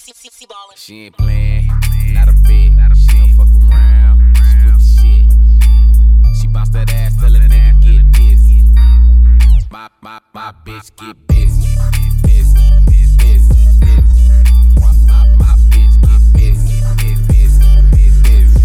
She ain't playing, not a bit. She don't fuck around, she with the shit. She bounce that ass, tell a nigga get busy. My bitch get busy. Busy, busy, busy. My bitch get busy. Busy.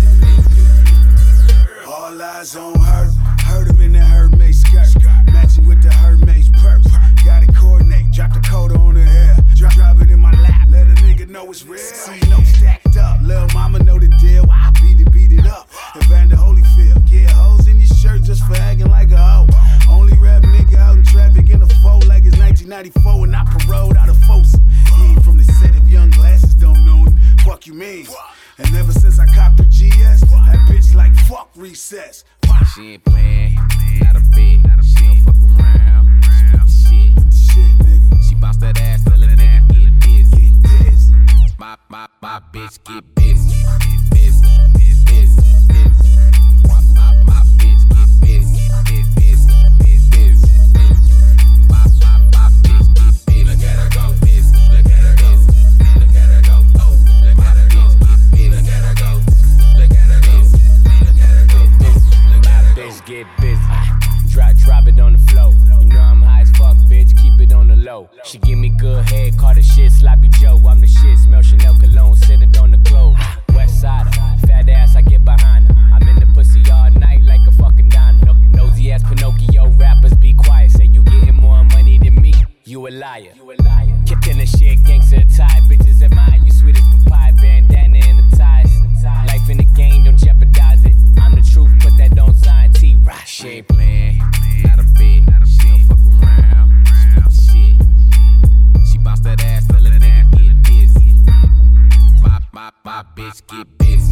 All eyes on her. Heard him in the Hermes skirt. Matching with the Hermes purse. Gotta coordinate, drop the coat on her hair. Drop it in my lap, let a nigga know it's real. See no stacked up, lil' mama know the deal. I beat it up. Evander Holyfield, get hoes in your shirt just for acting like a hoe. Only rap nigga out in traffic in a foe like it's 1994 and I paroled out of Folsom. He ain't from the set of Young Glasses, don't know him. Fuck you mean? And ever since I copped the GS, that bitch like fuck recess. She ain't playing, not a bit. She don't fuck around, she with the shit. Nigga. She bounce that ass, tell a nigga get busy. My bitch get busy. Busy, busy, busy. My bitch get busy. Busy, busy, busy. My bitch get busy. Look at her go. Busy, look at her go. Look at her go. Oh, look at her go. Busy, look at her go. Look at her go. Look at her go. My bitch get busy. Drop it on the floor. You know I'm high as fuck, bitch. Keep it on the low. She give me good head, call the shit Sloppy Joe. I'm the shit, smell Chanel cologne, sit it on the clothes. West Sider, fat ass, I get behind her. I'm in the pussy all night like a fucking diner. Nosy ass Pinocchio rappers, be quiet. Say you getting more money than me, you a liar. Kicked in the shit, gangsta tie. Bitches admire you, sweet as papaya. Bandana in the ties. Life in the game, don't jeopardize it. I'm the truth, put that on Zion T. Right. She ain't playing, not a bit. She don't fuck around, she with the shit. She bounce that ass, tell a nigga get busy. My bitch get busy.